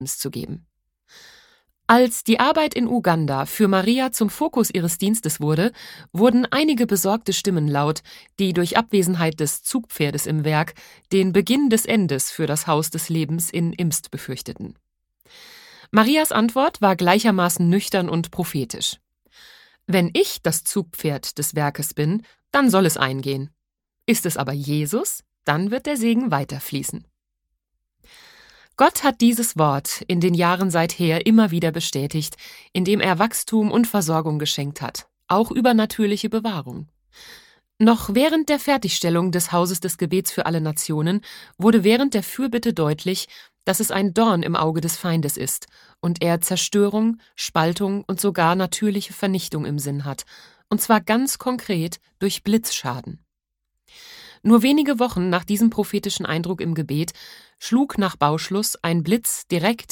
zu geben. Als die Arbeit in Uganda für Maria zum Fokus ihres Dienstes wurde, wurden einige besorgte Stimmen laut, die durch Abwesenheit des Zugpferdes im Werk den Beginn des Endes für das Haus des Lebens in Imst befürchteten. Marias Antwort war gleichermaßen nüchtern und prophetisch. Wenn ich das Zugpferd des Werkes bin, dann soll es eingehen. Ist es aber Jesus, dann wird der Segen weiterfließen. Gott hat dieses Wort in den Jahren seither immer wieder bestätigt, indem er Wachstum und Versorgung geschenkt hat, auch übernatürliche Bewahrung. Noch während der Fertigstellung des Hauses des Gebets für alle Nationen wurde während der Fürbitte deutlich, dass es ein Dorn im Auge des Feindes ist und er Zerstörung, Spaltung und sogar natürliche Vernichtung im Sinn hat, und zwar ganz konkret durch Blitzschaden. Nur wenige Wochen nach diesem prophetischen Eindruck im Gebet schlug nach Bauschluss ein Blitz direkt